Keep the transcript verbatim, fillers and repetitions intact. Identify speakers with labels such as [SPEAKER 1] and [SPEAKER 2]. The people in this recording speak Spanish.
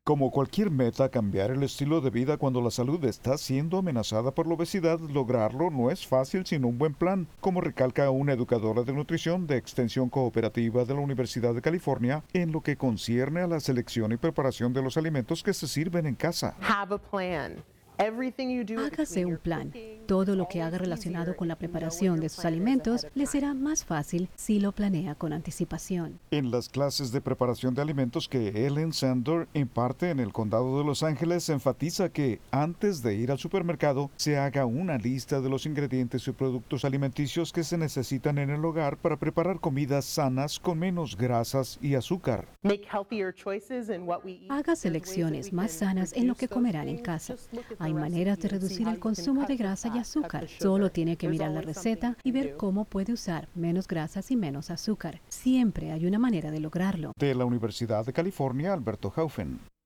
[SPEAKER 1] Como cualquier meta, cambiar el estilo de vida cuando la salud está siendo amenazada por la obesidad, lograrlo no es fácil sin un buen plan, como recalca una educadora de nutrición de Extensión Cooperativa de la Universidad de California en lo que concierne a la selección y preparación de los alimentos que se sirven en casa.
[SPEAKER 2] Have a plan.
[SPEAKER 3] Hágase un plan. Todo lo que haga relacionado con la preparación de sus alimentos le será más fácil si lo planea con anticipación.
[SPEAKER 1] En las clases de preparación de alimentos que Ellen Sander imparte en el Condado de Los Ángeles, enfatiza que antes de ir al supermercado se haga una lista de los ingredientes y productos alimenticios que se necesitan en el hogar para preparar comidas sanas con menos grasas y azúcar.
[SPEAKER 3] Haga selecciones más sanas en lo que comerán en casa. Hay maneras de reducir el consumo de grasa y azúcar. Solo tiene que mirar la receta y ver cómo puede usar menos grasas y menos azúcar. Siempre hay una manera de lograrlo.
[SPEAKER 1] De la Universidad de California, Alberto Haufen.